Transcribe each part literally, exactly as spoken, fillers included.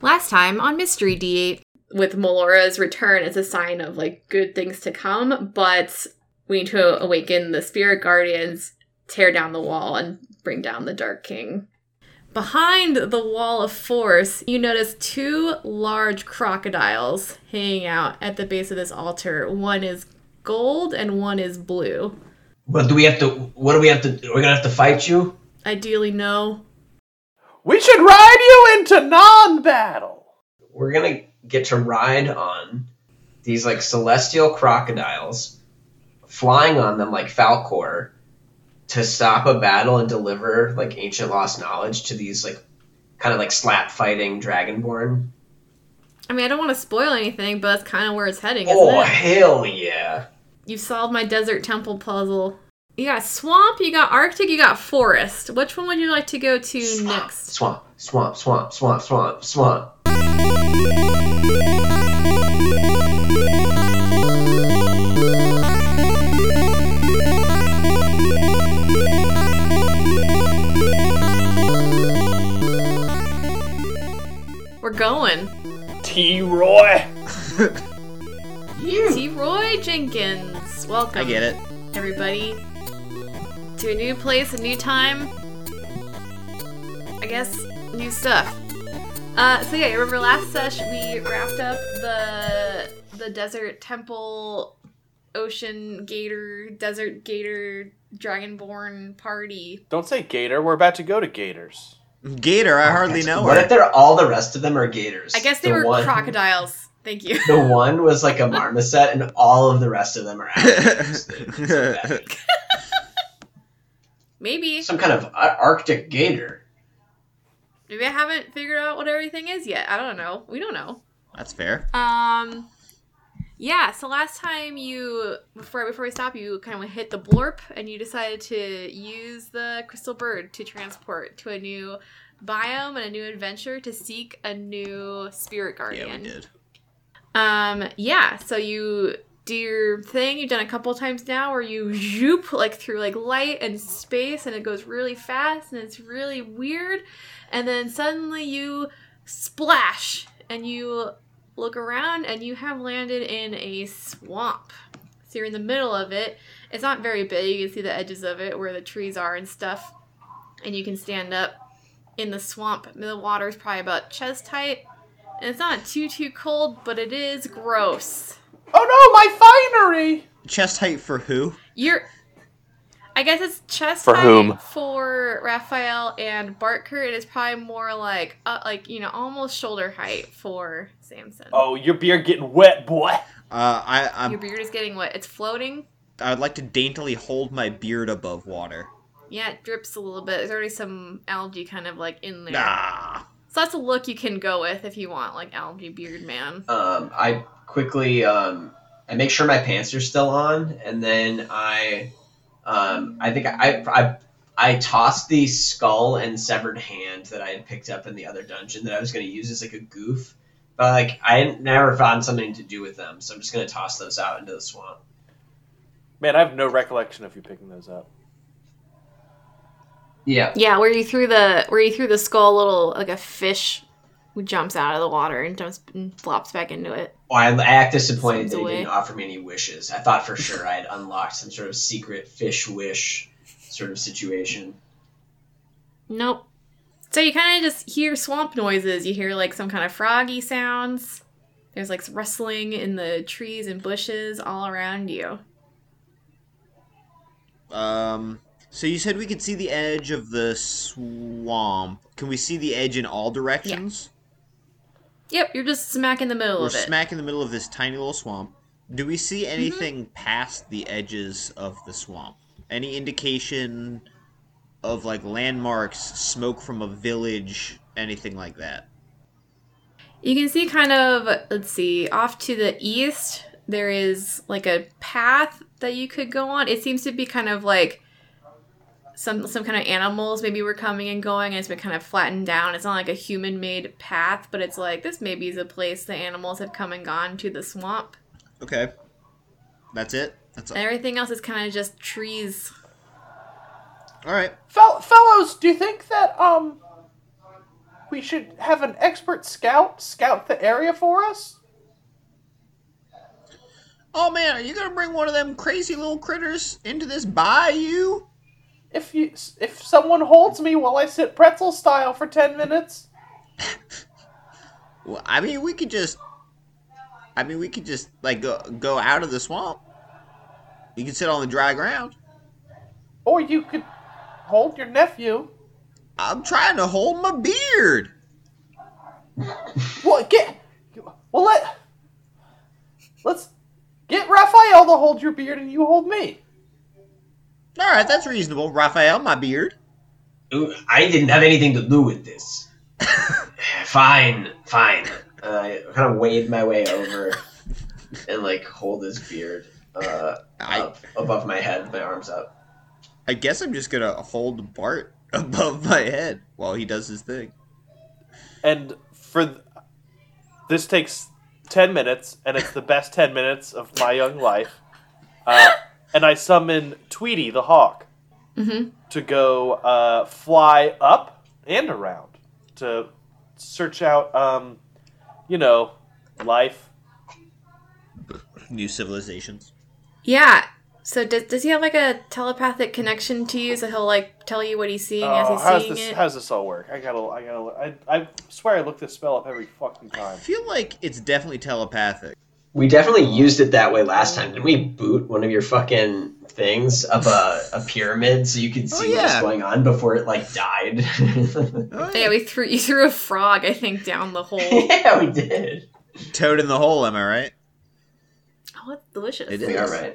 Last time on Mystery D eight. With Melora's return as a sign of, like, good things to come, but we need to awaken the spirit guardians, tear down the wall, and bring down the Dark King. Behind the wall of force, you notice two large crocodiles hanging out at the base of this altar. One is gold and one is blue. What do we have to, what do we have to, we're gonna have to fight you? Ideally, no. We should ride you into non-battle. We're gonna get to ride on these, like, celestial crocodiles, flying on them like Falcor, to stop a battle and deliver, like, ancient lost knowledge to these, like, kind of, like, slap-fighting Dragonborn. I mean, I don't want to spoil anything, but that's kind of where it's heading, isn't oh, it? hell yeah. You've solved my desert temple puzzle. You got swamp, you got Arctic, you got forest. Which one would you like to go to Swamp, next? swamp, swamp, swamp, swamp, swamp, swamp. We're going. T-Roy. T-Roy Jenkins. Welcome. I get it. Everybody. To a new place, a new time. I guess, new stuff. Uh, so yeah, you remember last session we wrapped up the the desert temple, ocean gator, desert gator, dragonborn party. Don't say gator. We're about to go to gators. Gator, I hardly know What her. if they're all the rest of them are gators? I guess they The were one- crocodiles. Thank you. The one was like a marmoset, and all of the rest of them are alligators. Maybe. Some kind of Ar- Arctic gator. Maybe I haven't figured out what everything is yet. I don't know. We don't know. That's fair. Um, yeah. So last time you, before before we stop, you kind of hit the blorp, and you decided to use the crystal bird to transport to a new biome and a new adventure to seek a new spirit guardian. Yeah, we did. Um, yeah. So you do your thing. You've done a couple times now, where you zoop like through like light and space, and it goes really fast, and it's really weird. And then suddenly you splash, and you look around, and you have landed in a swamp. So you're in the middle of it. It's not very big. You can see the edges of it where the trees are and stuff. And you can stand up in the swamp. The water's probably about chest height. And it's not too, too cold, but it is gross. Oh no, my finery! Chest height for who? You're... I guess it's chest For height whom? for Raphael and Barker. It is probably more like, uh, like you know, almost shoulder height for Samson. Oh, your beard getting wet, boy. Uh, I I'm, Your beard is getting wet. It's floating. I would like to daintily hold my beard above water. Yeah, it drips a little bit. There's already some algae kind of like in there. Ah. So that's a look you can go with if you want, like algae beard man. Um, I quickly, um, I make sure my pants are still on, and then I, um, I think I, I, I tossed the skull and severed hand that I had picked up in the other dungeon that I was going to use as like a goof, but like I never found something to do with them, so I'm just going to toss those out into the swamp. Man, I have no recollection of you picking those up. Yeah. Yeah, where you threw the where you threw the skull, little like a fish who jumps out of the water and jumps and flops back into it. Well, I, I act disappointed Swims that he away. didn't offer me any wishes. I thought for sure I had unlocked some sort of secret fish wish sort of situation. Nope. So you kind of just hear swamp noises. You hear like some kind of froggy sounds. There's like rustling in the trees and bushes all around you. Um. So you said we could see the edge of the swamp. Can we see the edge in all directions? Yep, you're just smack in the middle We're of it. smack in the middle of this tiny little swamp. Do we see Mm-hmm. anything past the edges of the swamp? Any indication of like landmarks, smoke from a village, anything like that? You can see kind of, let's see, off to the east, there is like a path that you could go on. It seems to be kind of like some some kind of animals maybe were coming and going, and it's been kind of flattened down. It's not like a human-made path, but it's like, this maybe is a place the animals have come and gone to the swamp. Okay. That's it? That's all. And everything else is kind of just trees. All right. Fel- fellows, do you think that, um, we should have an expert scout scout the area for us. Oh man, are you gonna bring one of them crazy little critters into this bayou? If you if someone holds me while I sit pretzel style for ten minutes. Well, I mean, we could just. I mean, we could just like go go out of the swamp. You can sit on the dry ground. Or you could hold your nephew. I'm trying to hold my beard. Well, get. Well, let. Let's get Raphael to hold your beard, and you hold me. All right, that's reasonable. Raphael, my beard. Ooh, I didn't have anything to do with this. Fine, fine. Uh, I kind of wade my way over and like hold his beard uh, I- up above my head, my arms up. I guess I'm just gonna hold Bart above my head while he does his thing. And for th- this takes ten minutes, and it's the best ten minutes of my young life. Uh, and I summon Tweety the hawk Mm-hmm. to go uh, fly up and around to search out, um, you know, life. New civilizations. Yeah. So does does he have like a telepathic connection to you? So he'll like tell you what he's seeing as Oh, he's how's seeing this? it. How's this all work? I gotta, I gotta, I, I swear I look this spell up every fucking I time. feel like it's definitely telepathic. We definitely used it that way last time. Didn't we boot one of your fucking things up a, a pyramid so you could see Oh, what was yeah. going on before it like died? Oh, Yeah, we threw you threw a frog, I think, down the hole. Yeah, we did. Toad in the hole, am I right? Oh, it's delicious. It We is. are right.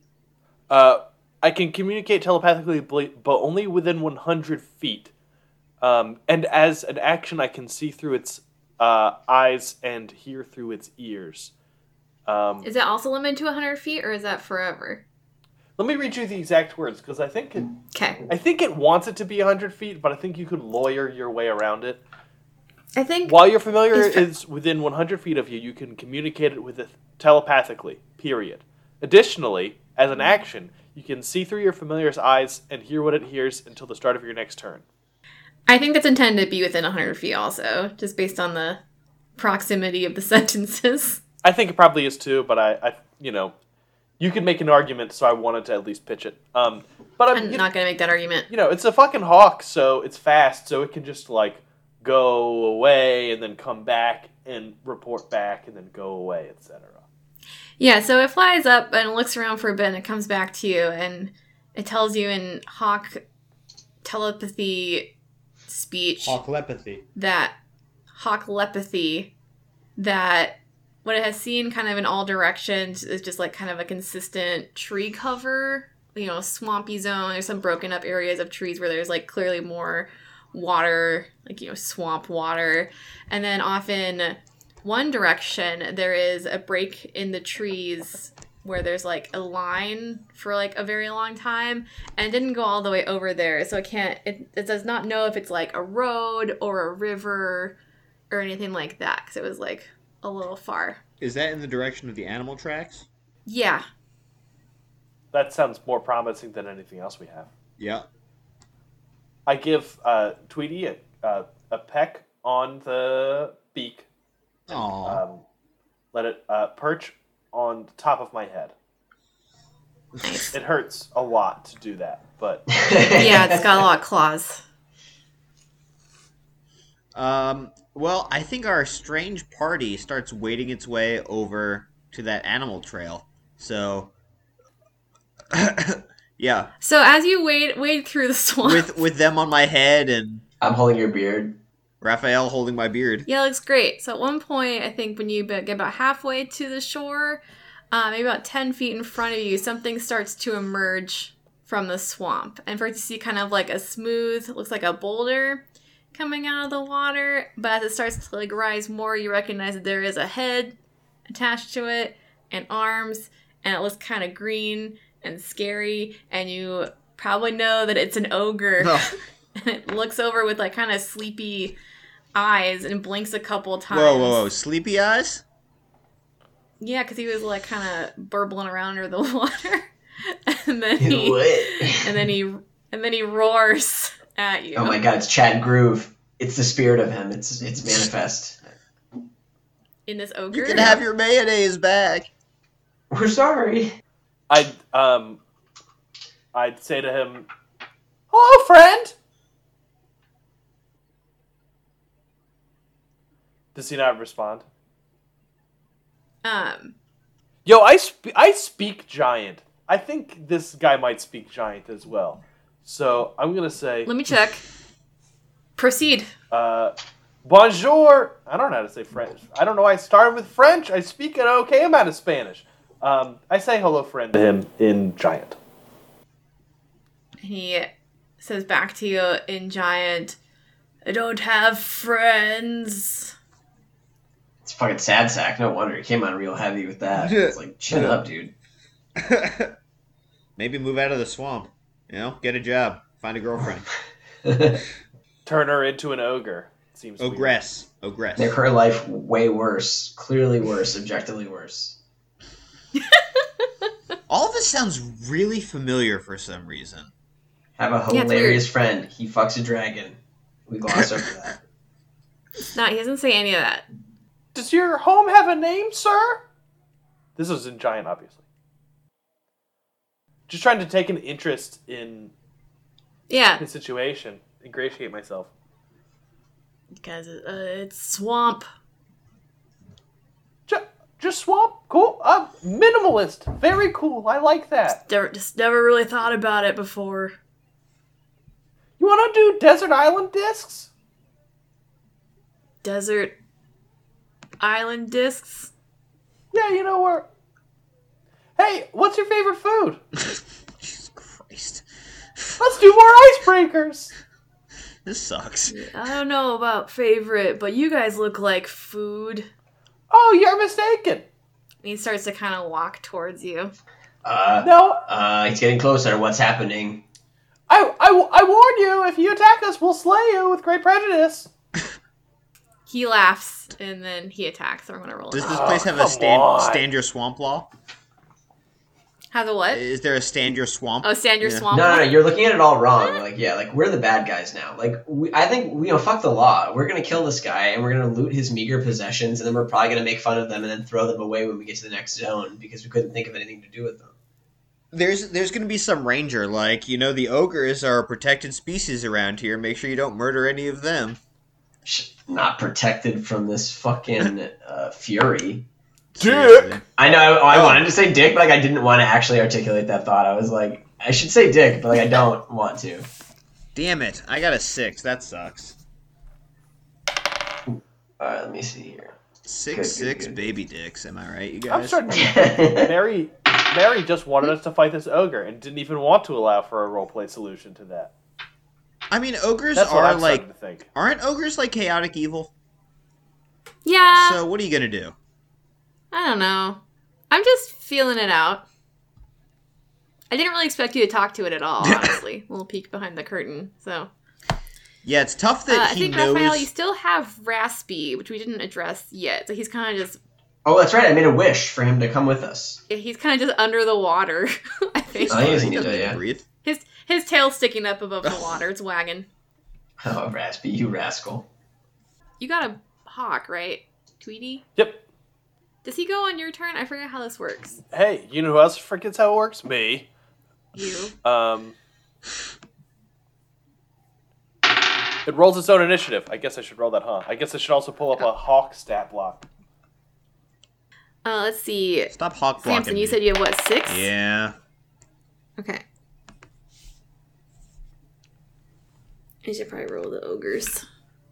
Uh, I can communicate telepathically, bl- but only within one hundred feet. Um, and as an action, I can see through its uh, eyes and hear through its ears. Um, Is that also limited to one hundred feet, or is that forever? let me read you the exact words, because I think it, Okay. I think it wants it to be one hundred feet, but I think you could lawyer your way around it. I think While your familiar It's fa- is within one hundred feet of you, you can communicate it with it telepathically, period. Additionally, as an action, you can see through your familiar's eyes and hear what it hears until the start of your next turn. I think that's intended to be within one hundred feet also, just based on the proximity of the sentences. I think it probably is too, but I, I you know, you could make an argument, so I wanted to at least pitch it. Um, but I'm, I'm you, not going to make that argument. you know, it's a fucking hawk, so it's fast, so it can just like go away and then come back and report back and then go away, et cetera. Yeah, so it flies up and looks around for a bit and it comes back to you and it tells you in hawk telepathy speech Hawklepathy. that hawklepathy that what it has seen kind of in all directions is just like kind of a consistent tree cover, you know, swampy zone. There's some broken up areas of trees where there's like clearly more water, like, you know, swamp water. And then off in one direction, there is a break in the trees where there's like a line for like a very long time, and it didn't go all the way over there, so it can't, it, it does not know if it's like a road or a river or anything like that, because it was like a little far. Is that in the direction of the animal tracks? Yeah. That sounds more promising than anything else we have. Yeah. I give uh, Tweety a, a, a peck on the beak. Aww. Um, let it uh, perch on the top of my head. Nice. It hurts a lot to do that, but Yeah, it's got a lot of claws. Um, well, I think our strange party starts wading its way over to that animal trail. So, yeah, So as you wade wade through the swamp, with with them on my head and I'm holding your beard. Raphael holding my beard. yeah, it looks great. So at one point, I think when you get about halfway to the shore, uh, maybe about ten feet in front of you, something starts to emerge from the swamp. And first you see kind of like a smooth, looks like a boulder coming out of the water. But as it starts to like rise more, you recognize that there is a head attached to it and arms, and it looks kind of green and scary. And you probably know that it's an ogre. Oh. And it looks over with like kind of sleepy eyes and blinks a couple times. Whoa, whoa, whoa! Sleepy eyes? Yeah, because he was like kind of burbling around under the water, and then he What? and then he and then he roars at you. Oh my god, it's Chad Groove. It's the spirit of him. It's it's manifest. In this ogre? You can have your mayonnaise back. We're sorry. I'd um, I'd say to him, "Hello, friend." Does he not respond? Um, Yo, I sp- I speak giant. I think this guy might speak giant as well. So I'm gonna say, let me check. Proceed. uh, bonjour. I don't know how to say French. I don't know why I started with French. I speak an okay amount of Spanish. Um, I say hello, friend, to him in giant. He says back to you in giant, I don't have friends. It's fucking sad sack. No wonder he came on real heavy with that. It's like, chin up, dude. Maybe move out of the swamp. You know, get a job, find a girlfriend. Turn her into an ogre. Seems weird. Ogress. Ogress. Make her life way worse. Clearly worse. Objectively worse. All this sounds really familiar for some reason. Have a Yeah, it's hilarious weird. friend. He fucks a dragon. We gloss over that. No, he doesn't say any of that. Does your home have a name, sir? This is in giant, obviously. Just trying to take an interest in Yeah, the situation, ingratiate myself. because uh, it's swamp. Just, just swamp, cool. Uh, minimalist, very cool. I like that. Never, just never really thought about it before. You want to do desert island discs? Desert island discs. Yeah, you know where. Hey, what's your favorite food? Jesus Christ. Let's do more icebreakers. This sucks. I don't know about favorite, but you guys look like food. Oh, you're mistaken. And he starts to kind of walk towards you. Uh, No, uh, he's getting closer. What's happening? I, I, I warn you, if you attack us, we'll slay you with great prejudice. He laughs, and then he attacks. So I'm going to roll it. Does this Oh, place have a come stand, on. stand your swamp law? Has a what? Is there a stand your swamp? Oh, stand your Yeah. swamp. No, no, no, one? you're looking at it all wrong. Like, yeah, like, we're the bad guys now. Like, we, I think, we, you know, fuck the law. We're gonna kill this guy, and we're gonna loot his meager possessions, and then we're probably gonna make fun of them and then throw them away when we get to the next zone, because we couldn't think of anything to do with them. There's there's going to be some ranger, like, you know, the ogres are a protected species around here. Make sure you don't murder any of them. Sh- Not protected from this fucking uh, fury. Seriously. I know, I, I Oh. wanted to say dick, but like, I didn't want to actually articulate that thought. I was like, I should say dick, but like, I don't want to. Damn it. I got a six. That sucks. Alright, let me see here. Six, Good, good, six good. baby dicks. Am I right, you I'm guys? starting to think Mary, Mary just wanted us to fight this ogre and didn't even want to allow for a roleplay solution to that. I mean, ogres That's what are I'm like... starting to think. Aren't ogres like chaotic evil? Yeah. So what are you going to do? I don't know. I'm just feeling it out. I didn't really expect you to talk to it at all, honestly. A little peek behind the curtain. So, Yeah, it's tough uh, that I he think knows... Raphael, you still have Raspy, which we didn't address yet. So he's kind of just Oh, that's right. I made a wish for him to come with us. he's kind of just under the water. I think Oh, he doesn't he need doesn't to, need yeah. to breathe. his his tail's sticking up above the water. It's wagging. Oh, Raspy, you rascal. You got a hawk, right, Tweety? Yep. Does he go on your turn? I forget how this works. Hey, you know who else forgets how it works? Me. You. Um, it rolls its own initiative. I guess I should roll that, huh? I guess I should also pull up a hawk stat block. Uh, let's see. Stop hawk blocking Samson, you me. said you have what, six? Yeah. Okay. I should probably roll the ogres.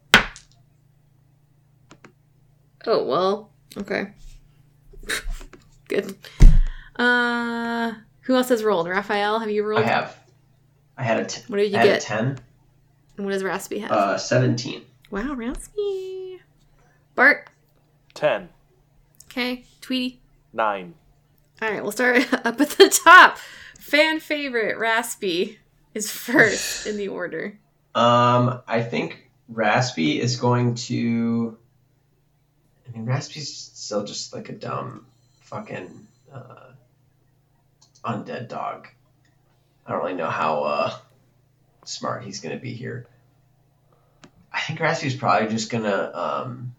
Oh, well. Okay. Good. Uh, who else has rolled? Raphael, have you rolled? I have. I had a, t- What did you I had get? a ten. And what does Raspy have? Uh, seventeen. Wow, Raspy. Bart. Ten. Okay. Tweety. Nine. All right, we'll start up at the top. Fan favorite, Raspy, is first in the order. Um, I think Raspy is going to. I mean, Raspy's still just like a dumb fucking uh, undead dog. I don't really know how uh, smart he's going to be here. I, think Raspy's probably just gonna um,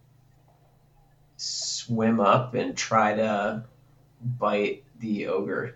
swim up and try to bite the ogre.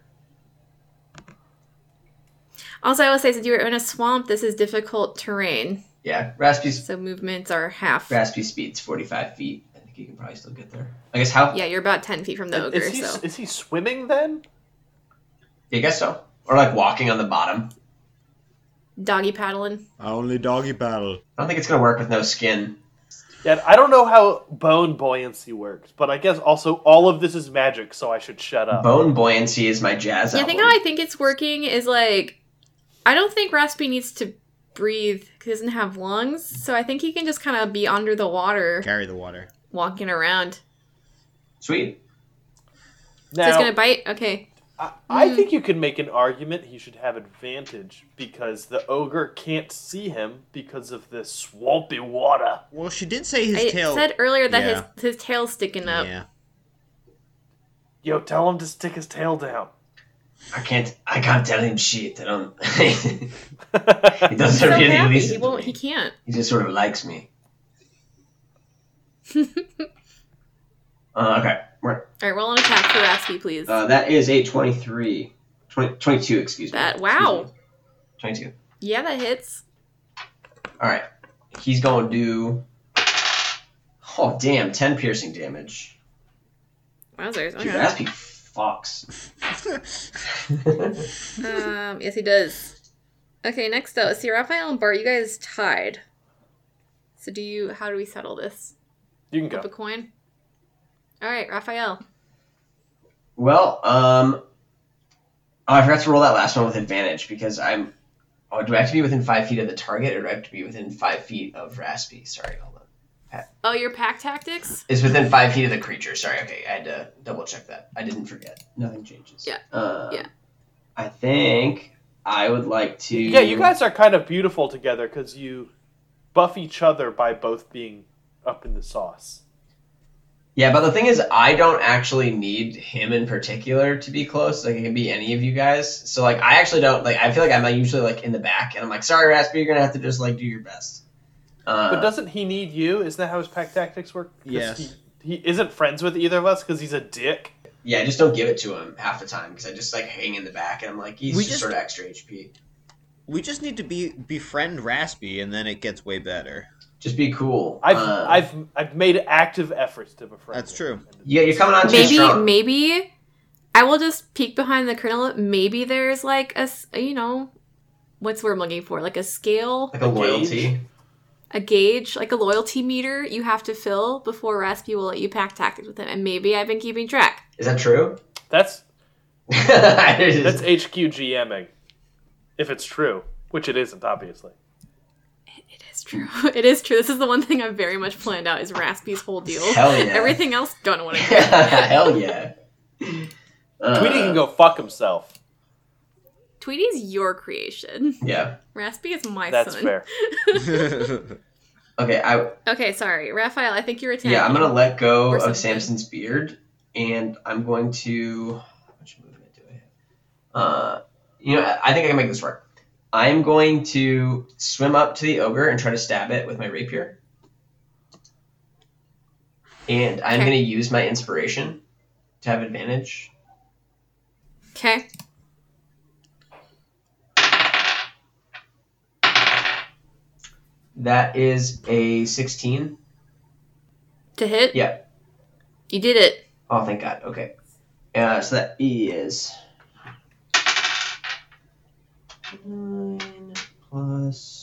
Also, I will say, since you're in a swamp, this is difficult terrain. Yeah, Raspy's So movements are half. Raspy speed's forty-five feet. I think he can probably still get there. I guess how? Yeah, you're about ten feet from the ogre, Is he, so. is he swimming then? I guess so. Or like walking on the bottom. Doggy paddling. Only doggy paddle. I don't think it's gonna work with no skin. Yeah, I don't know how bone buoyancy works, but I guess also all of this is magic, so I should shut up. Bone buoyancy is my jazz Yeah, I album. think how I think it's working is like, I don't think Raspy needs to breathe because he doesn't have lungs, so I think he can just kind of be under the water, Carry the water. walking around. Sweet. Now, So he's gonna bite? Okay. I, I Mm. think you could make an argument he should have advantage because the ogre can't see him because of this swampy water. Well, she did say his I tail. said earlier that Yeah. his his tail's sticking up. Yeah. Yo, tell him to stick his tail down. I can't. I can't tell him shit. I don't. he He's doesn't so really happy. listen He to won't. me. He can't. He just sort of likes me. Uh, okay. We're, All right, roll an attack for Raspy, please. uh, that is a twenty-three. twenty, twenty-two, excuse me. That- Excuse wow. me. twenty-two. Yeah, that hits. All right. He's going to do. Oh, damn. ten piercing damage. Wowzers. Dude, Okay. Raspy fucks. Um, yes, he does. Okay, next up, see, Raphael and Bart, you guys tied. So do you? How do we settle this? You can Flip a go. coin. All right, Raphael. Well, um. Oh, I forgot to roll that last one with advantage because I'm. Oh, do I have to be within five feet of the target or do I have to be within five feet of Raspy? Sorry, hold on. Oh, your pack tactics. It's within five feet of the creature. Sorry, okay. I had to double check that. I didn't forget. Nothing changes. Yeah. Um, Yeah. I think I would like to. Yeah, you guys are kind of beautiful together because you buff each other by both being up in the sauce. Yeah, but the thing is, I don't actually need him in particular to be close. Like, it can be any of you guys. So, like, I actually don't, like, I feel like I'm like, usually, like, in the back, and I'm like, sorry, Raspy, you're gonna have to just, like, do your best. Uh, But doesn't he need you? Isn't that how his pack tactics work? 'Cause Yes. He, he isn't friends with either of us because he's a dick. yeah, I just don't give it to him half the time, because I just, like, hang in the back, and I'm like, he's We just, just- sort of extra H P. We just need to be befriend Raspy, and then it gets way better. Just be cool. I've Uh, I've I've made active efforts to befriend. That's him. true. Yeah, you're coming on too Maybe, strong. maybe. I will just peek behind the curtain. Maybe there's like a, s- you know, what's the word I'm looking for? Like a scale, Like a A loyalty. gauge. a gauge, like a loyalty meter you have to fill before Raspy will let you pack tactics with him. And maybe I've been keeping track. Is that true? That's That's that's H Q GMing, if it's true, which it isn't, obviously. It is true. It is true. This is the one thing I've very much planned out is Raspy's whole deal. Hell yeah. Everything else, don't know what I do. Hell yeah. Uh, Tweety can go fuck himself. Tweety's your creation. Yeah. Raspy is my That's son. fair. Okay, I Okay, sorry. Raphael, I think you're attacking. yeah, I'm gonna let go Or of something. Samson's beard, and I'm going to. How much movement do I have? Uh, you know, I think I can make this work. I'm going to swim up to the ogre and try to stab it with my rapier, and I'm Okay. going to use my inspiration to have advantage. Okay. That is a sixteen. To hit? Yeah. You did it. Oh, thank God. Okay. Uh, so that is nine plus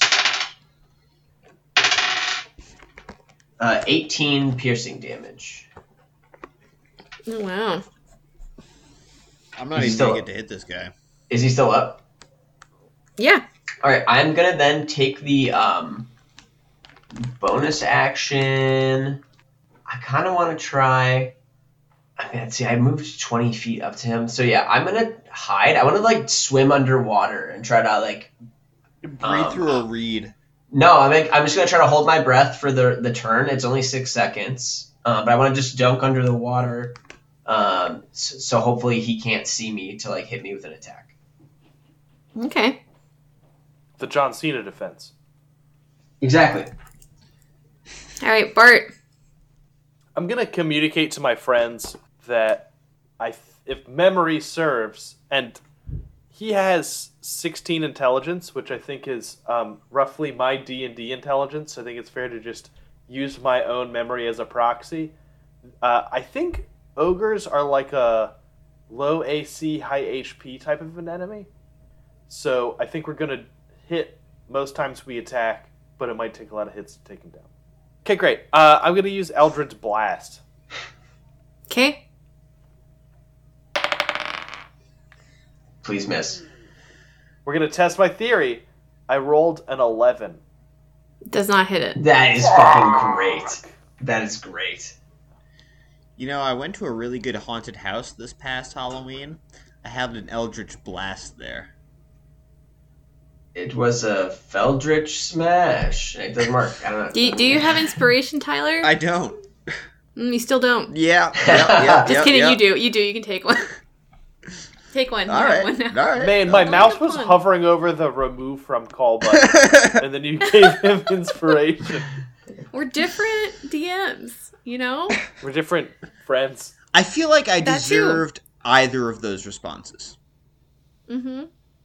uh, eighteen piercing damage. Oh, wow. I'm not He's even still gonna up. get to hit this guy. Is he still up? Yeah. All right. I'm gonna then take the um, bonus action. I kind of want to try. I mean, let's see. I moved twenty feet up to him, so yeah, I'm gonna hide. I want to like swim underwater and try to like. Breathe Um, through a reed. No, I'm like, I'm just gonna try to hold my breath for the the turn. It's only six seconds, uh, but I want to just dunk under the water, um, so, so hopefully he can't see me to like hit me with an attack. Okay. The John Cena defense. Exactly. All right, Bart. I'm gonna communicate to my friends that I, if memory serves, and he has sixteen intelligence, which I think is um, roughly my D and D intelligence. I think it's fair to just use my own memory as a proxy. Uh, I think ogres are like a low A C, high H P type of an enemy. So I think we're gonna hit most times we attack, but it might take a lot of hits to take him down. Okay, great. Uh, I'm going to use Eldritch Blast. Okay. Please miss. We're going to test my theory. I rolled an eleven. Does not hit it. That is fucking great. That is great. You know, I went to a really good haunted house this past Halloween. I had an Eldritch Blast there. It was a Feldritch smash. It doesn't work. I don't know. Do you, do you have inspiration, Tyler? I don't. Mm, you still don't. Yeah. yeah, yeah Just yeah, kidding. yeah. You do. You do. You can take one. Take one. All You right. have one now. All right. Man, my Oh, mouse come was on. hovering over the remove from call button, and then you gave him inspiration. We're different D Ms, you know? We're different friends. I feel like I That too. deserved either of those responses. Mm-hmm.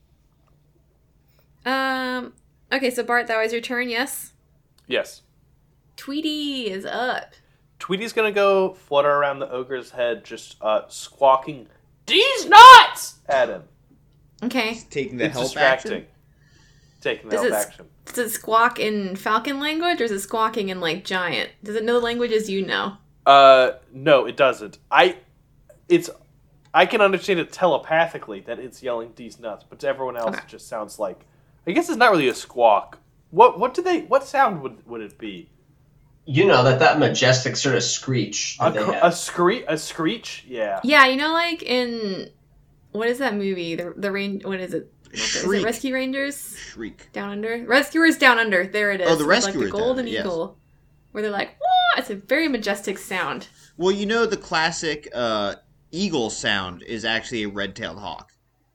Um, okay, so Bart, that was your turn, yes? Yes. Tweety is up. Tweety's going to go flutter around the ogre's head, just uh, squawking, "These nuts!" at him. Okay. Taking the It's help distracting. action. Taking the Does help it- action. Does it squawk in falcon language, or is it squawking in, like, giant? Does it know the languages you know? Uh, no, it doesn't. I, it's, I can understand it telepathically that it's yelling "These nuts," but to everyone else, Okay. it just sounds like. I guess it's not really a squawk. What what do they? What sound would would it be? You know, that that majestic sort of screech A, that they cr- have. a screech? A screech? Yeah. Yeah, you know, like in... What is that movie? The, the rain... What is it? Is it Shriek. Rescue Rangers? Shriek. Down Under? Rescuers Down Under. There it is. Oh, the With, Rescuers Like the Down golden Under, yes. eagle. Where they're like, whoa! It's a very majestic sound. Well, you know the classic uh, eagle sound is actually a red-tailed hawk.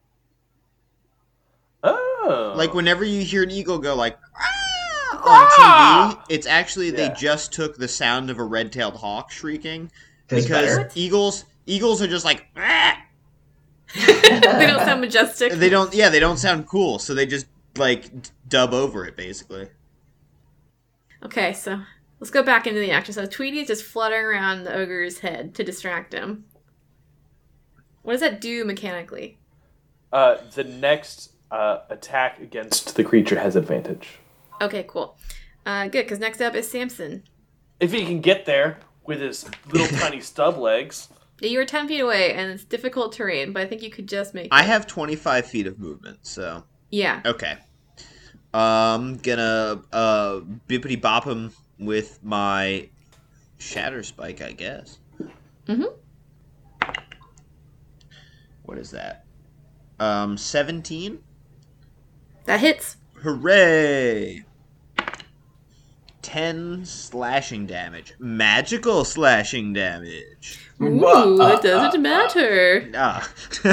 Oh. Like whenever you hear an eagle go like "Ah!" Ah! on T V, it's actually they Yeah. just took the sound of a red-tailed hawk shrieking Tastes because better. eagles eagles are just like "Ah!" They don't sound majestic. they don't yeah they don't sound cool, so they just like d- dub over it basically. Okay, so let's go back into the action. So Tweety is just fluttering around the ogre's head to distract him. What does that do mechanically? Uh, the next uh, attack against the creature has advantage. Okay, cool. Uh, good, because next up is Samson. If he can get there with his little tiny stub legs. You were ten feet away, and it's difficult terrain, but I think you could just make it. I have twenty-five feet of movement, so Yeah. okay. Um, gonna uh bippity bop him with my shatter spike, I guess. Mm-hmm. What is that? Um, seventeen. That hits. Hooray! ten slashing damage. Magical slashing damage. Ooh, Uh, it doesn't uh, matter. Ah.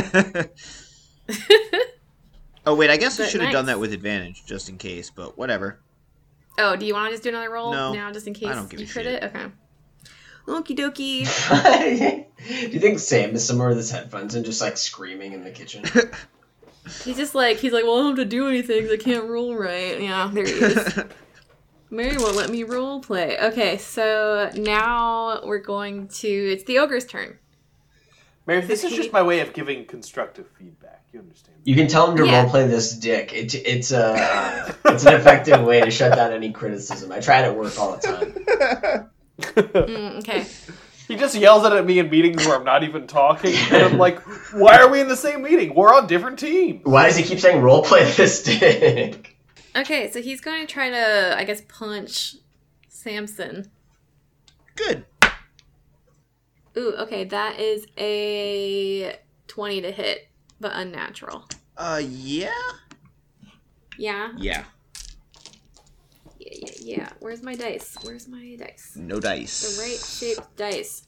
Oh, wait, I guess I But should have done nice. that with advantage, just in case, but whatever. Oh, do you want to just do another roll No, now, just in case I don't give you a crit shit. it? Okay. Okie dokie. Do you think Sam is somewhere with his headphones and just like screaming in the kitchen? He's just like, he's like, well, I don't have to do anything 'cause I can't roll right. Yeah, there he is. Mary won't let me role play. Okay, so now we're going to, it's the ogre's turn. Mary, this is just my way of giving constructive feedback. You understand? You can tell him to Yeah. roleplay this dick. It, it's a it's an effective way to shut down any criticism. I try it at work all the time. Mm, okay. He just yells at me in meetings where I'm not even talking, and I'm like, why are we in the same meeting? We're on different teams. Why does he keep saying roleplay this dick? Okay, so he's going to try to, I guess, punch Samson. Good. Ooh, okay, that is a twenty to hit, but unnatural. Uh, yeah? Yeah? Yeah. Yeah, yeah, yeah. Where's my dice? Where's my dice? No dice. The right shaped dice.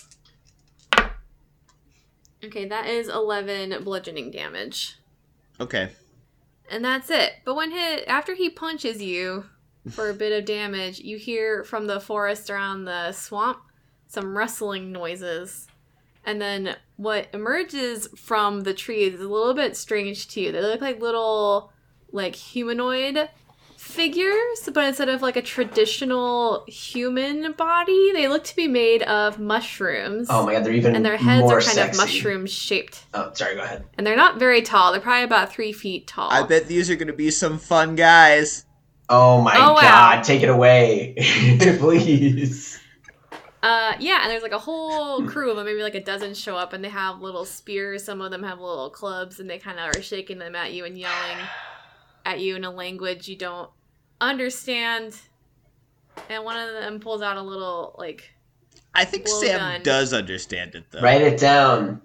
Okay, that is eleven bludgeoning damage. Okay. And that's it. But when he, after he punches you, for a bit of damage, you hear from the forest around the swamp some rustling noises. And then what emerges from the trees is a little bit strange to you. They look like little, like, humanoid figures, but instead of, like, a traditional human body, they look to be made of mushrooms. Oh my god, they're even And their heads more are kind sexy. of mushroom-shaped. Oh, sorry, go ahead. And they're not very tall. They're probably about three feet tall. I bet these are going to be some fun guys. Oh my Oh, wow. god, take it away. Please. Uh, yeah, and there's like a whole crew of them, maybe like a dozen show up, and they have little spears. Some of them have little clubs, and they kind of are shaking them at you and yelling at you in a language you don't understand. And one of them pulls out a little, like, I think Blow Sam gun. does understand it, though. Write it down.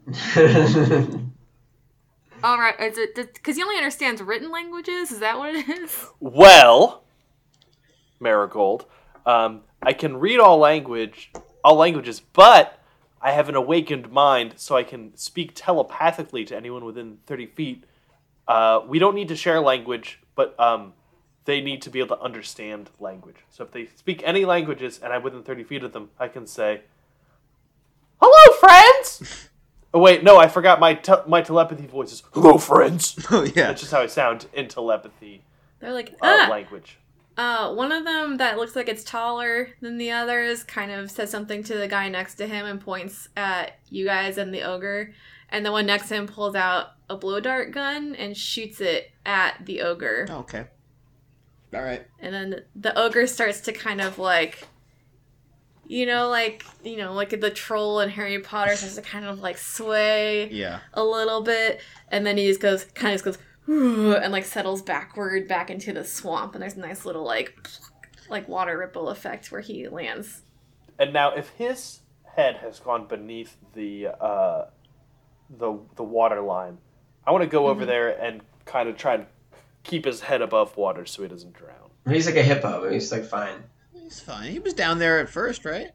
all right, is it because he only understands written languages? Is that what it is? Well, Marigold, um, I can read all language, all languages, but I have an awakened mind, so I can speak telepathically to anyone within thirty feet. Uh, we don't need to share language, but um, they need to be able to understand language. So if they speak any languages and I'm within thirty feet of them, I can say, "Hello, friends!" Oh, wait, no, I forgot my te- my telepathy voice is, "Hello, friends!" Oh, yeah. That's just how I sound in telepathy They're like, uh, ah! language. Uh, one of them that looks like it's taller than the others kind of says something to the guy next to him and points at you guys and the ogre. And the one next to him pulls out a blow dart gun and shoots it at the ogre. Oh, okay. All right. And then the ogre starts to kind of like, you know, like, you know, like the troll in Harry Potter starts to kind of like sway Yeah. a little bit. And then he just goes, kind of just goes, and like settles backward back into the swamp. And there's a nice little like, like water ripple effect where he lands. And now, if his head has gone beneath the uh, the the water line, I want to go over there and kind of try and keep his head above water so he doesn't drown. He's like a hippo. He's like fine. He's fine. He was down there at first, right?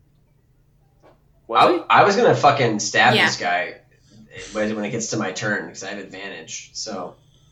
Was he? I, I was gonna fucking stab Yeah. this guy when when it gets to my turn because I have advantage. So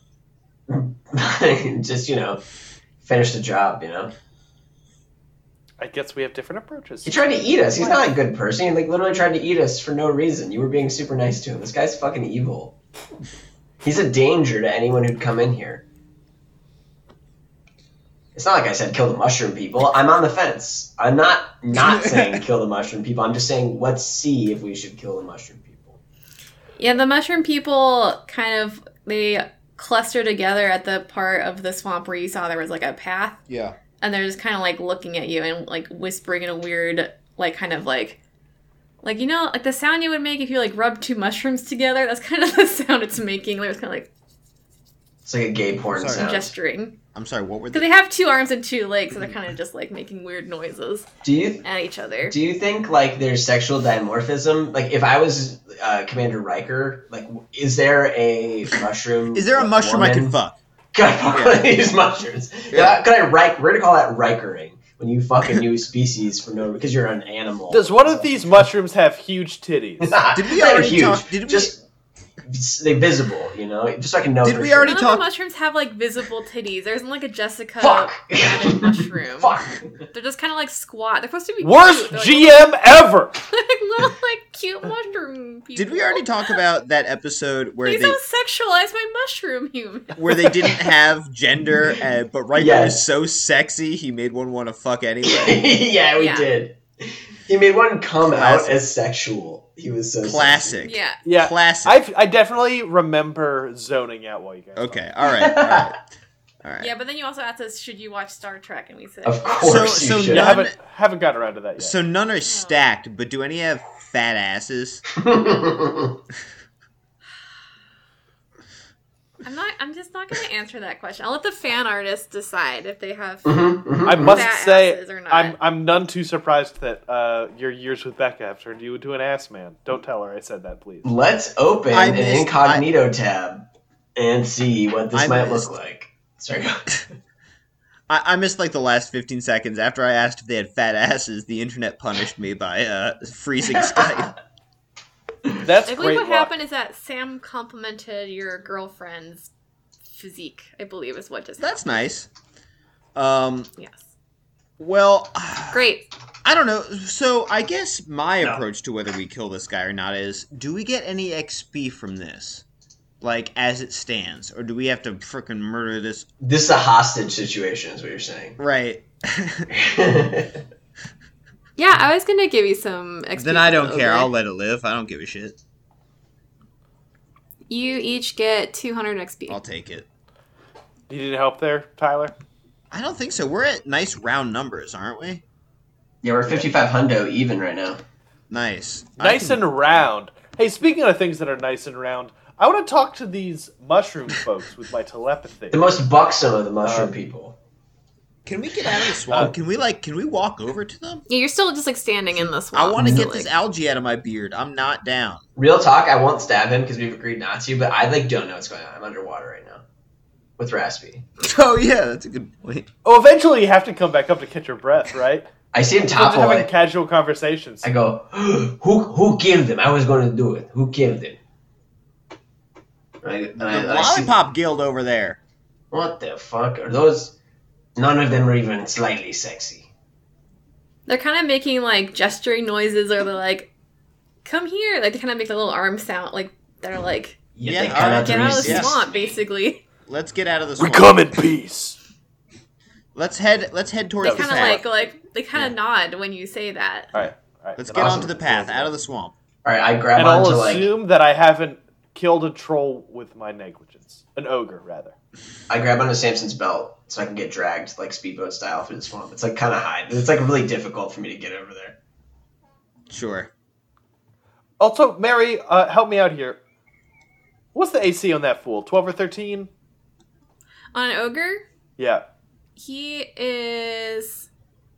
just you know, finish the job. You know. I guess we have different approaches. He tried to eat us. He's not a good person. He like literally tried to eat us for no reason. You were being super nice to him. This guy's fucking evil. He's a danger to anyone who'd come in here. It's not like I said kill the mushroom people. I'm on the fence. I'm not not saying kill the mushroom people. I'm just saying let's see if we should kill the mushroom people. Yeah, the mushroom people kind of, they cluster together at the part of the swamp where you saw there was like a path. Yeah. And they're just kind of like looking at you and like whispering in a weird, like kind of like, like, you know, like the sound you would make if you like rubbed two mushrooms together. That's kind of the sound it's making. Like, it's kind of like It's like a gay porn Sorry. sound. gesturing. I'm sorry, what were Because they? they have two arms and two legs, so they're kind of just like making weird noises Do you at each other. do you think like there's sexual dimorphism? Like if I was uh, Commander Riker, like is there a mushroom? Is there a mushroom I can woman? fuck? Could I fuck one of these mushrooms? Yeah. Yeah. Could I Riker? We're gonna call that Rikering when you fuck a new species for no because you're an animal. Does one of these mushrooms have huge titties? Did we Not already huge, talk- did we- just they visible, you know, just so I can know. Did for we sure. already None talk- of the mushrooms have like visible titties. There isn't like a Jessica Fuck. Rabbit mushroom. Fuck. They're just kind of like squat. They're supposed to be Worst cute. They're, G M ever! Like, like little like cute mushroom people. Did we already talk about that episode where Please they don't sexualize my mushroom human. where they didn't have gender, uh, but Riker Yes. was so sexy he made one want to fuck anyway? Yeah, we Yeah. did. He made one come Classic. out as sexual. He was so Classic. Yeah. Yeah, Classic. I've, I definitely remember zoning out while you guys Okay. All right. All right. All right. Yeah, but then you also asked us, should you watch Star Trek? And we said, Of course So- so you should. Yeah, none- haven't haven't gotten around to that yet. So none are stacked, but do any have fat asses? I'm not. I'm just not going to answer that question. I'll let the fan artists decide if they have. Mhm, mhm. I must fat say, asses or not. I'm I'm none too surprised that uh, your years with Becca have turned you into an ass man. Don't tell her I said that, please. Let's open I an missed- incognito tab and see what this I might missed- look like. Sorry. go- I, I missed like the last fifteen seconds after I asked if they had fat asses. The internet punished me by uh, freezing Skype. That's I great believe what luck. happened is that Sam complimented your girlfriend's physique. I believe is what just That's nice. Um, Yes. well, Great. I don't know. So I guess my No. approach to whether we kill this guy or not is: do we get any X P from this, like as it stands, or do we have to frickin' murder this? This is a hostage situation, is what you're saying. Right. Yeah, I was gonna give you some X P. Then I for don't the care. ogre. I'll let it live. I don't give a shit. You each get two hundred X P. I'll take it. You need help there, Tyler? I don't think so. We're at nice round numbers, aren't we? Yeah, we're fifty-five hundo even right now. Nice. I Nice can- and round. Hey, speaking of things that are nice and round, I want to talk to these mushroom folks with my telepathy. The most buxom of the mushroom Um, people. Can we get out of the swamp? Uh, Can we like? Can we walk over to them? Yeah, you're still just like standing in the swamp. I want to so, get like, this algae out of my beard. I'm not down. Real talk, I won't stab him because we've agreed not to, but I like don't know what's going on. I'm underwater right now. With Raspy. Oh yeah, that's a good point. Oh, eventually you have to come back up to catch your breath, right? I see him We're just topple. having Like, casual conversations. I go, who who killed him? I was going to do it. Who killed him? And I, and I, The I see- lollipop guild over there. what the fuck are those? None of them are even slightly sexy. they're kind of making like gesturing noises, or they're like, "Come here!" Like they kind of make the little arm sound, like they're like, Yeah, they all cannot right, "Get out of the Yes. swamp!" Basically, Let's get out of the We swamp. come in peace. Let's head. Let's head towards they the kind of path. like like they kind of nod when you say that. All right, all right. Let's then get I'll- onto the path, out of the swamp. All right, I grab And I'll onto like assume that I haven't killed a troll with my negligence. An ogre, rather. I grab onto Samson's belt so I can get dragged like speedboat style through the swamp. It's like kind of high. It's like really difficult for me to get over there. Sure. Also, Mary, uh, help me out here. What's the A C on that fool? twelve or thirteen? On an ogre, Yeah. he is.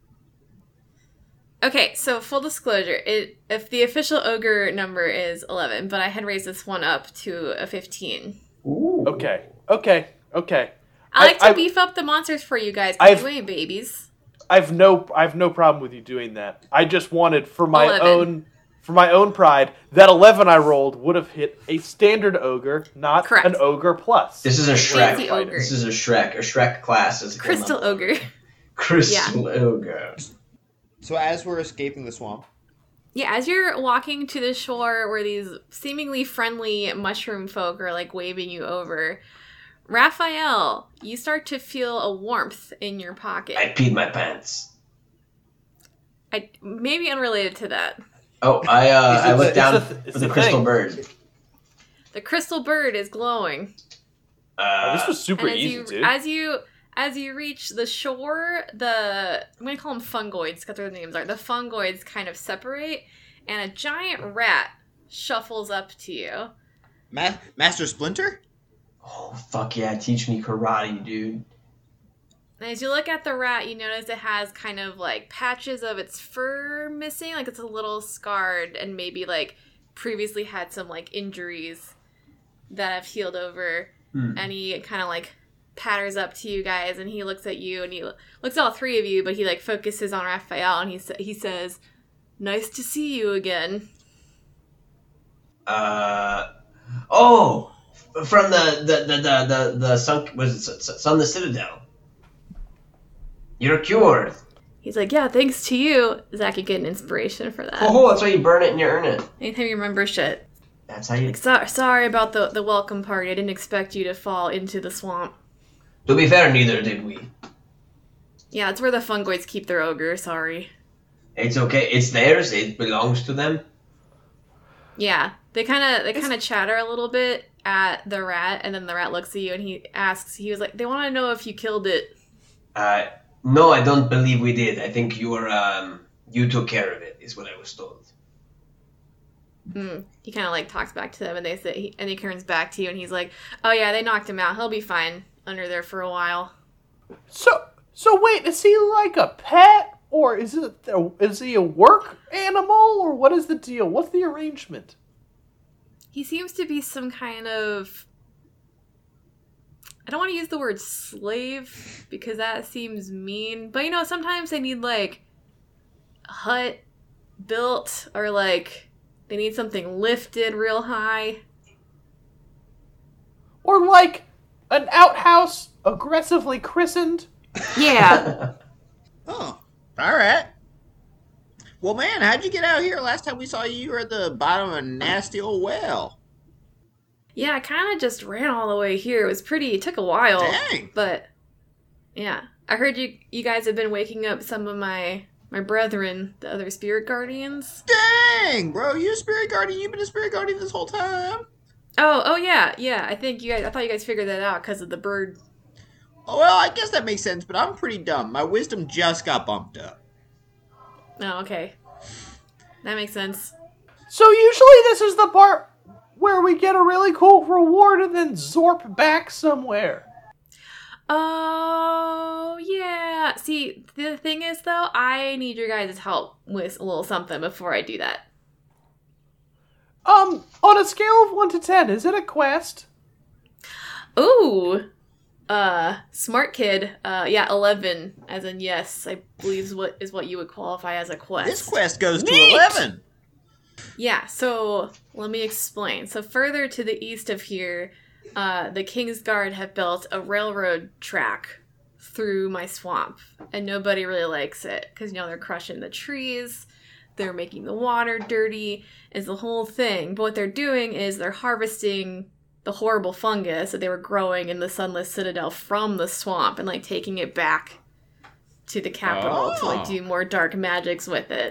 Okay, so full disclosure, it if the official ogre number is eleven, but I had raised this one up to a fifteen. Ooh. Okay. Okay. Okay. I like I- to I- beef up the monsters for you guys, because I've- you ain't babies. I've no I've no problem with you doing that. I just wanted for my eleven. own for my own pride that eleven I rolled would have hit a standard ogre, not Correct. an ogre plus. This is a Fancy Shrek. ogre. This is a Shrek. A Shrek class is Crystal ogre. Crystal ogre. So as we're escaping the swamp, Yeah, as you're walking to the shore where these seemingly friendly mushroom folk are like waving you over, Raphael, you start to feel a warmth in your pocket. I peed my pants. I maybe unrelated to that. Oh, I uh, It's I a- look it's down a- for it's the a crystal thing. bird. The crystal bird is glowing. Oh, Uh, this was super and as easy, you dude. as you as you reach the shore, the I'm gonna call them fungoids because their names are the fungoids kind of separate, and a giant rat shuffles up to you. Ma- Master Splinter. oh fuck yeah! Teach me karate, dude. And as you look at the rat, you notice it has kind of like patches of its fur missing, like it's a little scarred, and maybe like previously had some like injuries that have healed over. Hmm. And he kind of like patters up to you guys, and he looks at you, and he looks at all three of you, but he like focuses on Raphael, and he sa- he says, "Nice to see you again." Uh, oh, from the the the the the, the sunk was it Sun the Citadel. You're cured. He's like, "Yeah, thanks to you, Zach. You get an inspiration for that. Oh, that's why you burn it and you earn it. Anytime you remember shit." That's how you. Like, so- sorry about the the welcome party. I didn't expect you to fall into the swamp. To be fair, neither did we. Yeah, it's where the fungoids keep their ogre. Sorry. It's okay. It's theirs. It belongs to them. Yeah, they kind of they kind of chatter a little bit at the rat, and then the rat looks at you and he asks. He was like, "They want to know if you killed it." Uh, no, I don't believe we did. I think you were um you took care of it. Is what I was told. Mm. He kind of like talks back to them, and they say, he, and he turns back to you, and he's like, "Oh yeah, they knocked him out. He'll be fine under there for a while." So, so wait, is he like a pet, or is it is he a work animal, or what is the deal? What's the arrangement? He seems to be some kind of. I don't want to use the word slave because that seems mean, but you know, sometimes they need like a hut built, or like they need something lifted real high. Or like an outhouse aggressively christened? Yeah. Oh, all right. Well, man, how'd you get out here? Last time we saw you, you were at the bottom of a nasty old well. Yeah, I kind of just ran all the way here. It was pretty, it took a while. Dang. But, yeah. I heard you you guys have been waking up some of my, my brethren, the other spirit guardians. Dang, bro, you a spirit guardian? You've been a spirit guardian this whole time? Oh, oh yeah, yeah. I think you guys, I thought you guys figured that out because of the bird. Oh, well, I guess that makes sense, but I'm pretty dumb. My wisdom just got bumped up. Oh, okay. That makes sense. So usually this is the part where we get a really cool reward and then zorp back somewhere. Oh, yeah. See, the thing is, though, I need your guys' help with a little something before I do that. Um, on a scale of one to ten, is it a quest? Ooh. Uh, smart kid. Uh, yeah, eleven. As in, yes, I believe is what, is what you would qualify as a quest. This quest goes to Neat. eleven. Yeah, so let me explain. So further to the east of here, uh, the Kingsguard have built a railroad track through my swamp, and nobody really likes it because, you know, they're crushing the trees, they're making the water dirty, is the whole thing. But what they're doing is they're harvesting the horrible fungus that they were growing in the Sunless Citadel from the swamp and, like, taking it back to the capital Oh. to, like, do more dark magics with it.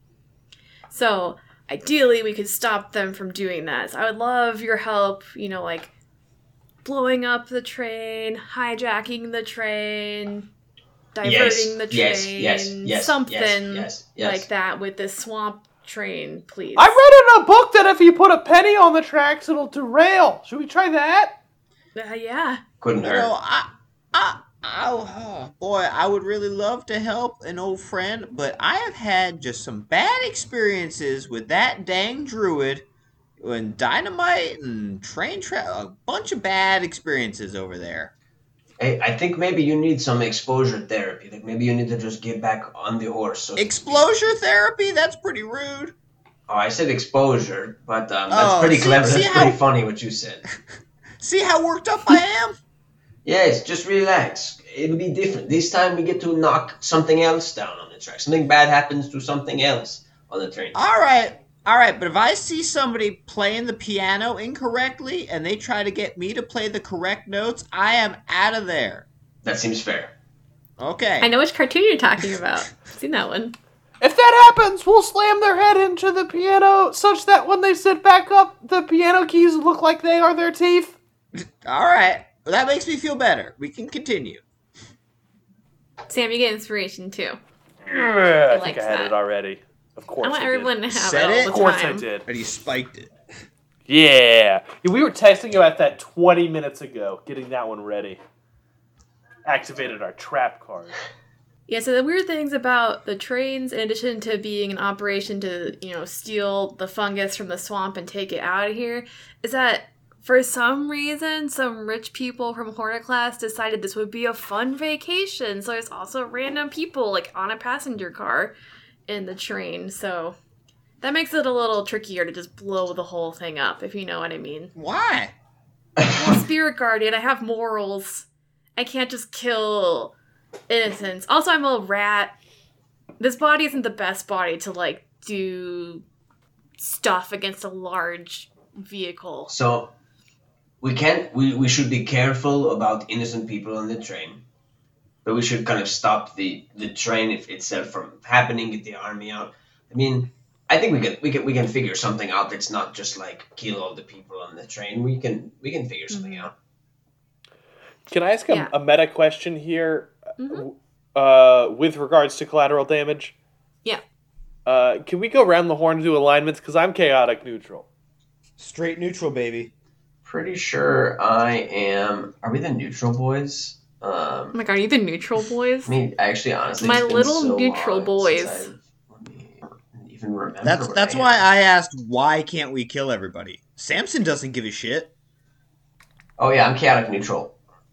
So ideally, we could stop them from doing that. So I would love your help, you know, like blowing up the train, hijacking the train, diverting Yes, the train, yes, yes, yes, something yes, yes, yes. like that with this swamp train, please. I read in a book that if you put a penny on the tracks, it'll derail. Should we try that? Uh, yeah. Couldn't You hurt. know, I, I, I, oh, boy, I would really love to help an old friend, but I have had just some bad experiences with that dang druid and dynamite and train tra- a bunch of bad experiences over there. Hey, I think maybe you need some exposure therapy. Like maybe you need to just get back on the horse. So to speak. Exposure therapy? That's pretty rude. Oh, I said exposure, but um, that's Oh, pretty see- clever. see That's how- pretty funny what you said. See how worked up I am? Yes, just relax. It'll be different. This time we get to knock something else down on the track. Something bad happens to something else on the train. All right. All right, but if I see somebody playing the piano incorrectly and they try to get me to play the correct notes, I am out of there. That seems fair. Okay. I know which cartoon you're talking about. I've seen that one. If that happens, we'll slam their head into the piano such that when they sit back up, the piano keys look like they are their teeth. All right. Well, that makes me feel better. We can continue. Sam, you get inspiration too. I think likes I had that. it already. Of course I want I everyone did. to have Said it all it? the Of course time. I did. And he spiked it. Yeah. We were texting about that twenty minutes ago, getting that one ready. Activated our trap card. Yeah, so the weird things about the trains, in addition to being an operation to, you know, steal the fungus from the swamp and take it out of here, is that for some reason, some rich people from Horniclass decided this would be a fun vacation. So there's also random people, like, on a passenger car in the train. So that makes it a little trickier to just blow the whole thing up, if you know what I mean. Why? Well, Spirit Guardian, I have morals. I can't just kill innocents. Also, I'm a rat. This body isn't the best body to, like, do stuff against a large vehicle. So we can't. We, we should be careful about innocent people on the train, but we should kind of stop the the train if itself from happening. Get the army out. I mean, I think we can we can we can figure something out that's not just like kill all the people on the train. We can we can figure something Mhm. out. Can I ask a, Yeah. a meta question here Mhm. uh, with regards to collateral damage? Yeah. Uh, can we go around the horn and do alignments? Because I'm chaotic neutral. Straight neutral, baby. Pretty sure I am. Are we the neutral boys? Um, Oh my god, are you the neutral boys? I mean, actually, honestly, My it's been little so neutral long boys. since I- let me even remember. That's what that's I why am. I asked why can't we kill everybody? Samson doesn't give a shit. Oh yeah, I'm chaotic neutral.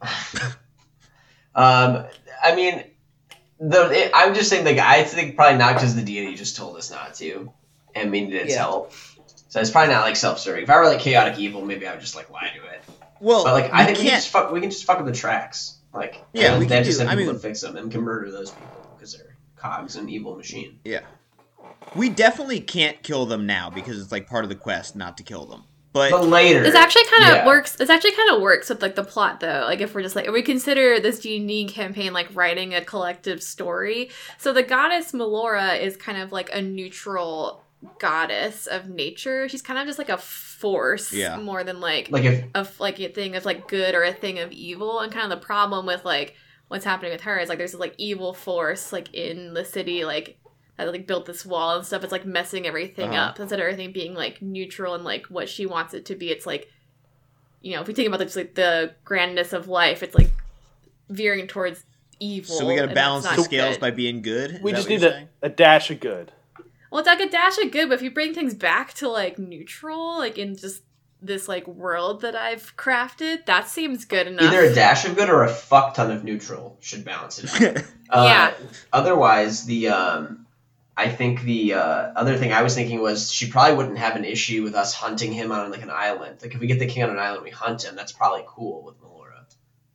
um, I mean, the it, I'm just saying, like, I think probably not because the deity just told us not to, and we needed its Yeah. help. So it's probably not like self-serving. If I were like chaotic evil, maybe I would just like lie to it. Well, But like, I you think we can can't. just fuck. We can just fuck up the tracks. Like, Yeah, and we they can just do- have I people mean- to fix them and can murder those people because they're cogs in an evil machine. Yeah. We definitely can't kill them now because it's like part of the quest not to kill them. But, But later, This actually kind of yeah. works. This actually kind of works with like the plot, though. Like if we're just like, if we consider this D and D campaign like writing a collective story. So the goddess Melora is kind of like a neutral goddess of nature. She's kind of just like a force, Yeah. more than like Like if a like a thing of like good or a thing of evil. And kind of the problem with like what's happening with her is like there's this like evil force like in the city, like that like built this wall and stuff. It's like messing everything Uh-huh. up instead of everything being like neutral and like what she wants it to be. It's like, you know, if we think about the, just, like the grandness of life, it's like veering towards evil. so we gotta and balance that's the not scales good. by being good? Is We that just what need you're a, saying? a dash of good. Well, it's like a dash of good, but if you bring things back to like neutral, like in just this like world that I've crafted, that seems good enough. either a dash of good or a fuck ton of neutral should balance it out. Uh, Yeah. Otherwise, the um, I think the uh, other thing I was thinking was she probably wouldn't have an issue with us hunting him on like an island. Like if we get the king on an island, we hunt him. That's probably cool with Melora.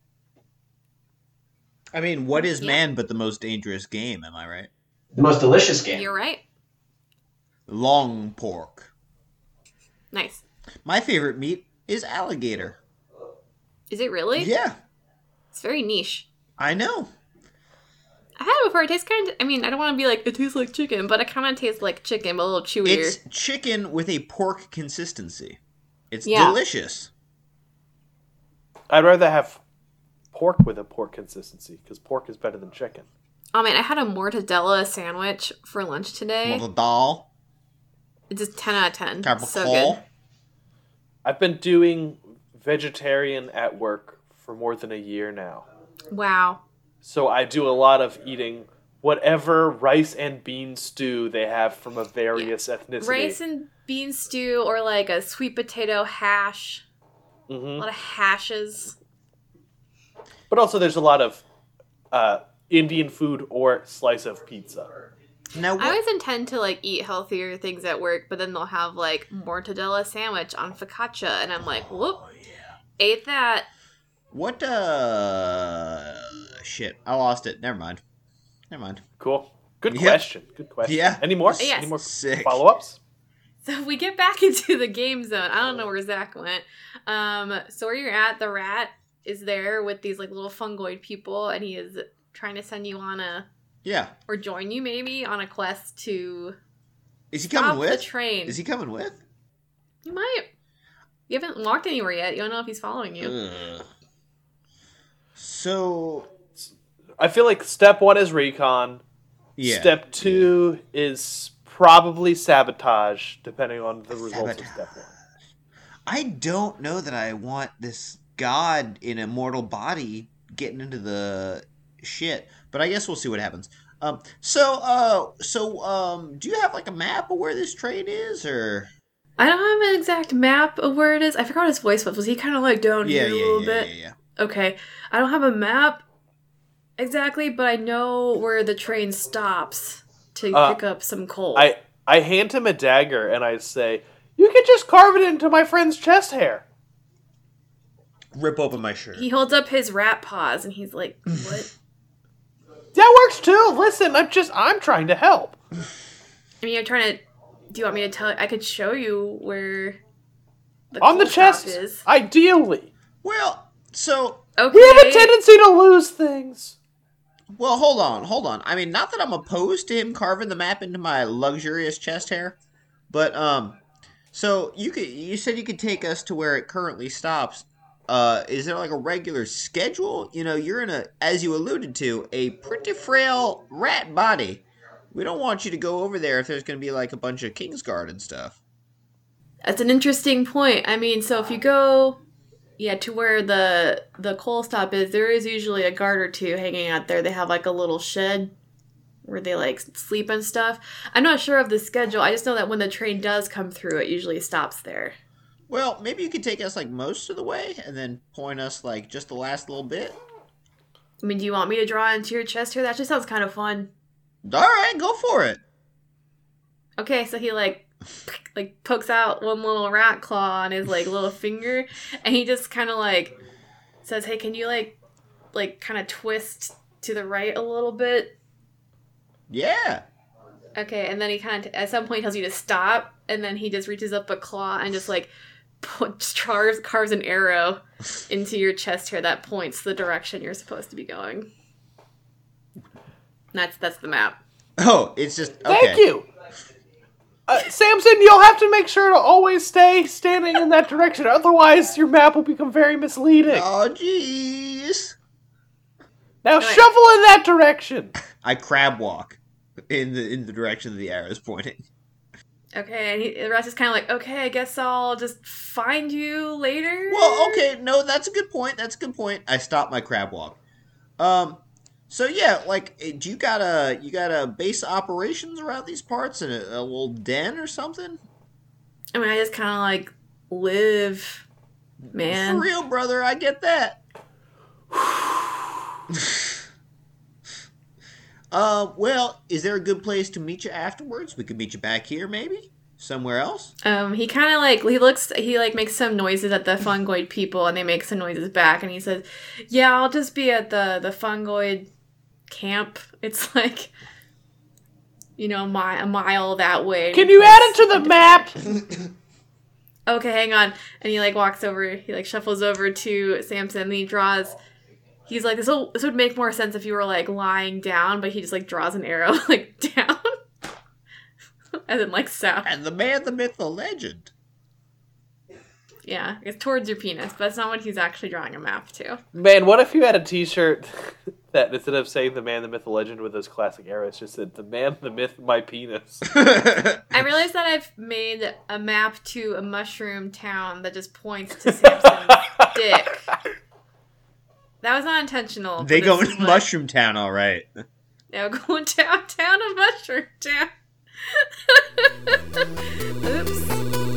I mean, what is Yeah. man but the most dangerous game, am I right? The most delicious game. You're right. Long pork. Nice. My favorite meat is alligator. Is it really? Yeah, It's very niche. I know. I had it before. It tastes kind of. I mean, I don't want to be like it tastes like chicken, but it kind of tastes like chicken, but a little chewier. It's chicken with a pork consistency. It's Yeah. delicious. I'd rather have pork with a pork consistency because pork is better than chicken. Oh man, I had a mortadella sandwich for lunch today. Well, the doll, It's just ten out of ten. carpal So call. good. I've been doing vegetarian at work for more than a year now. Wow. So I do a lot of eating whatever rice and bean stew they have from a various ethnicity. Rice and bean stew or like a sweet potato hash. A hmm lot of hashes. But also there's a lot of uh, Indian food or slice of pizza. Now, I what, always intend to like eat healthier things at work, but then they'll have like mortadella sandwich on focaccia, and I'm like, whoop, ate that. what, uh, shit, I lost it. Never mind. Never mind. Cool. Good Yep. question. Good question. Yeah. Any more? Yes. Any more Sick. follow-ups? So if we get back into the game zone, I don't know where Zach went. Um, so where you're at, the rat is there with these like little fungoid people, and he is trying to send you on a Yeah. or join you maybe on a quest to Is he stop coming the with? train. Is he coming with? You might. You haven't walked anywhere yet. You don't know if he's following you. Ugh. So, I feel like step one is recon. yeah. Step two is probably sabotage, depending on the results Sabotage. of step one. I don't know that I want this god in a mortal body getting into the shit, but I guess we'll see what happens. Um, so, uh, so, um, do you have like a map of where this train is, or? I don't have an exact map of where it is. I forgot what his voice was. Was he kind of like down Yeah, here yeah, a little yeah, bit? yeah, yeah. Okay. I don't have a map exactly, but I know where the train stops to Uh, pick up some coal. I, I hand him a dagger and I say, you can just carve it into my friend's chest hair. Rip open my shirt. He holds up his rat paws and he's like, what? That works too. Listen, I'm just, I'm trying to help. I mean, I'm trying to. Do you want me to tell? I could show you where the On the coal shop chest, is. ideally. Well, so, Okay. We have a tendency to lose things. well, hold on, hold on. I mean, not that I'm opposed to him carving the map into my luxurious chest hair, but um, so you could, you said you could take us to where it currently stops. Uh, is there like a regular schedule? You know, you're in a, as you alluded to, a pretty frail rat body. We don't want you to go over there if there's going to be like a bunch of Kingsguard and stuff. That's an interesting point. I mean, so if you go, yeah, to where the the coal stop is, there is usually a guard or two hanging out there. They have like a little shed where they like sleep and stuff. I'm not sure of the schedule. I just know that when the train does come through, it usually stops there. Well, maybe you could take us like most of the way and then point us like just the last little bit. I mean, do you want me to draw into your chest here? That just sounds kind of fun. All right, go for it. Okay, so he like like pokes out one little rat claw on his like little finger, and he just kind of like says, "Hey, can you like like kind of twist to the right a little bit? Yeah. Okay, and then he kind of, at some point, tells you to stop, and then he just reaches up a claw and just, like, puts, carves, carves an arrow into your chest hair that points the direction you're supposed to be going. That's that's the map. Oh, it's just, okay. Thank you! Uh, Samson, you'll have to make sure to always stay standing in that direction, otherwise your map will become very misleading. Oh, jeez. Now Right. shuffle in that direction! I crab walk in the in the direction the arrow is pointing. Okay, and he, the rest is kind of like, okay, I guess I'll just find you later. Well, okay, no, that's a good point. That's a good point. I stopped my crab walk. Um, so yeah, like, eh, do you got a you got a base operations around these parts and a, a little den or something? I mean, I just kind of like live, man. For real, brother, I get that. Uh, well, is there a good place to meet you afterwards? We could meet you back here, maybe? Somewhere else? Um, he kind of like, he looks, he like makes some noises at the fungoid people and they make some noises back and he says, yeah, I'll just be at the, the fungoid camp. It's like, you know, mi- a mile that way. Can you add it to the map? Okay, hang on. And he like walks over, he like shuffles over to Samson and he draws, he's like, this will, this would make more sense if you were like lying down, but he just like draws an arrow like down. And then like south. And the man, the myth, the legend. Yeah, it's towards your penis, but that's not what he's actually drawing a map to. Man, what if you had a t-shirt that instead of saying the man, the myth, the legend with those classic arrows, just said the man, the myth, my penis? I realized that I've made a map to a mushroom town that just points to Samson's dick. That was not intentional. They but go this into is what- Mushroom Town, all right. Now going downtown of Mushroom Town. Oops.